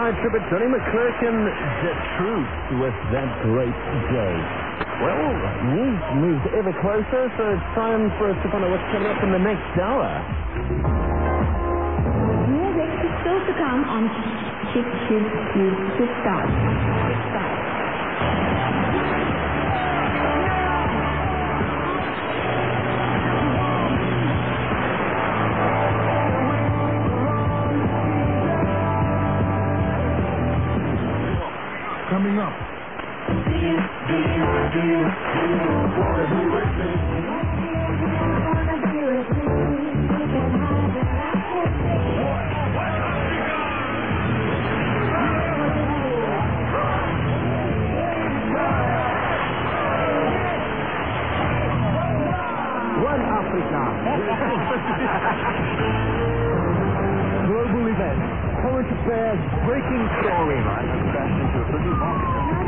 Night Tripper, Johnny McClurkin, the truth with that great day. Well, we've moved ever closer, so it's time for us to find out what's coming up in the next hour. Music is still to come on Chip Start. Coming up. One Africa. Global event. Current affairs, breaking story. Fashion to a busy market.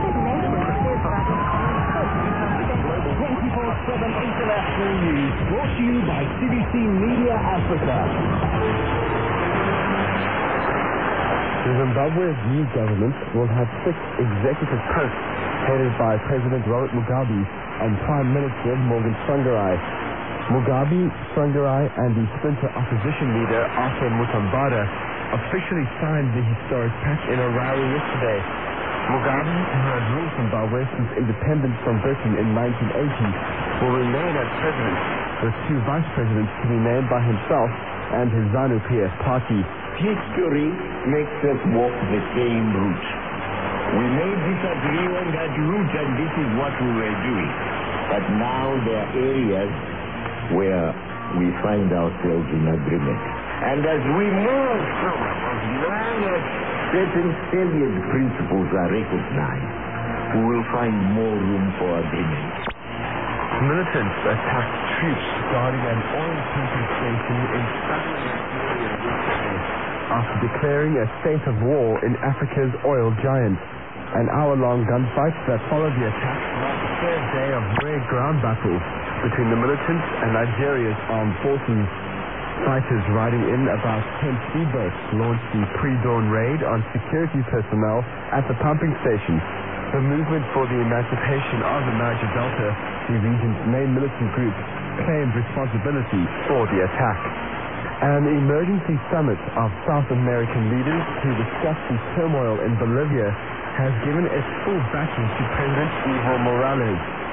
24/7 international news brought to you by CBC Media Africa. The Zimbabwe's new government will have 6 executive posts headed by President Robert Mugabe and Prime Minister Morgan Tsvangirai. Mugabe, Tsvangirai and the splinter opposition leader Arthur Mutambada officially signed the historic pact in Harare yesterday. Mugabe, who had ruled Zimbabwe since independence from Britain in 1980, will remain as president, with 2 vice presidents to be named by himself and his ZANU-PF party. History makes us walk the same route. We may disagree on that route, and this is what we were doing. But now there are areas where we find ourselves in agreement. And as we move from, as long as certain salient principles are recognized, we will find more room for agreement. Militants attacked troops guarding an oil pumping station in southern Nigeria after declaring a state of war in Africa's oil giant. An hour-long gunfight that followed the attack marked the 3rd day of rare ground battle between the militants and Nigeria's armed forces. Fighters riding in about 10 speedboats launched the pre-dawn raid on security personnel at the pumping station. The Movement for the Emancipation of the Niger Delta, the region's main militant group, claimed responsibility for the attack. An emergency summit of South American leaders to discuss the turmoil in Bolivia has given its full backing to President Evo Morales.